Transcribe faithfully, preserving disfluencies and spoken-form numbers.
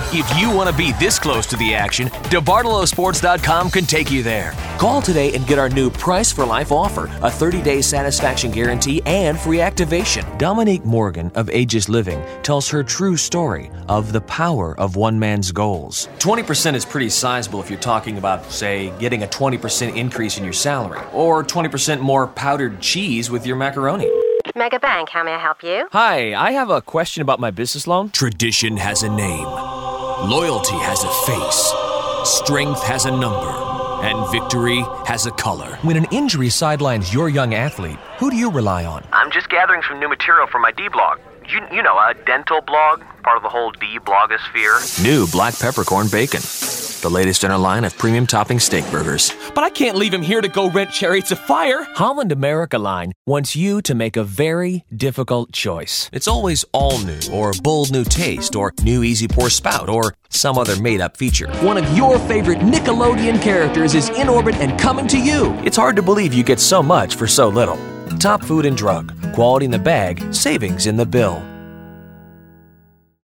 If you want to be this close to the action, De Bartolo Sports dot com can take you there. Call today and get our new Price for Life offer, a thirty-day satisfaction guarantee and free activation. Dominique Morgan of Aegis Living tells her true story of the power of one man's goals. twenty percent is pretty sizable if you're talking about, say, getting a twenty percent increase in your salary, or twenty percent more powdered cheese with your macaroni. Mega Bank, how may I help you? Hi, I have a question about my business loan. Tradition has a name. Loyalty has a face. Strength has a number. And victory has a color. When an injury sidelines your young athlete, who do you rely on? I'm just gathering some new material for my D-blog. You, you know, a dental blog, part of the whole D-blogosphere. New black peppercorn bacon. The latest in our line of premium topping steak burgers. But I can't leave him here to go rent Chariots of Fire. Holland America Line wants you to make a very difficult choice. It's always all new, or bold new taste, or new easy pour spout, or some other made-up feature. One of your favorite Nickelodeon characters is in orbit and coming to you. It's hard to believe you get so much for so little. Top food and drug. Quality in the bag, savings in the bill.